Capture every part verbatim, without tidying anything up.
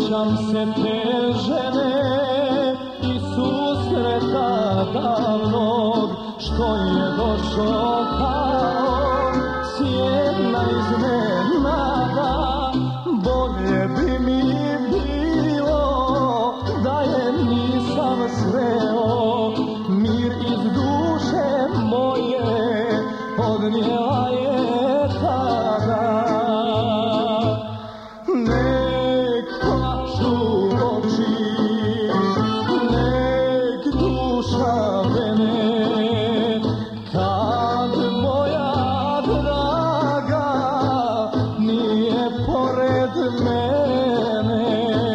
Sjećam se te žene i susreta davnog, što je došao kao sjedna iznenada. Bolje bi mi bilo da je nisam sreo, mir iz duše moje odnijela je tada. Nek plaču oči, nek duša vene, kad moja draga nije pored mene.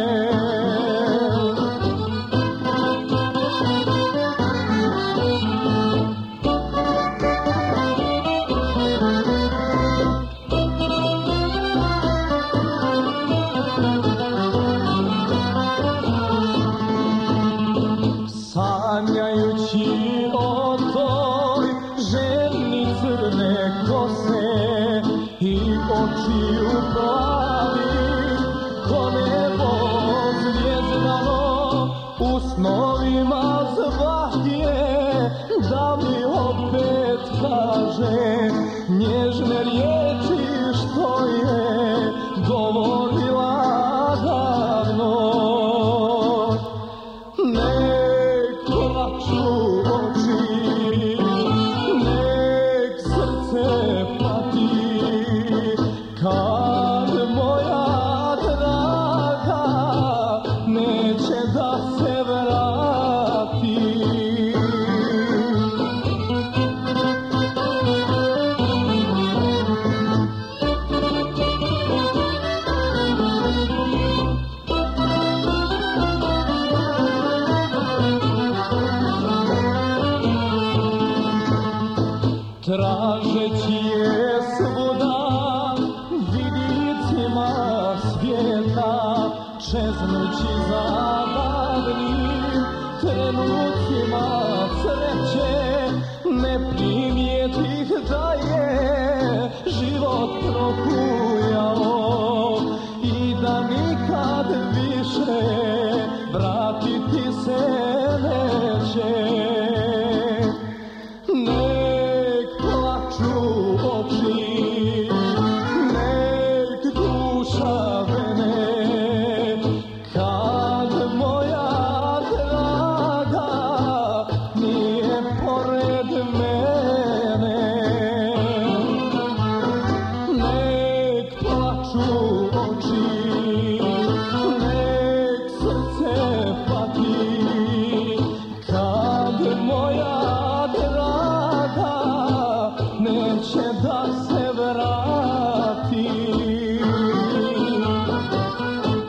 Sanjajući o toj ženi crne kose i očiju plavi ko nebo zvijezdano, u snovima zvahje da mi opet kaže nježne riječi što je govorila davno. Nek plaču oči, nek srce pati, kad moja draga neće da se vrati. Tražeći je svuda vidicima svijeta, čeznući zabavnim trenucima sreće, ne primijetih da je život prokuran.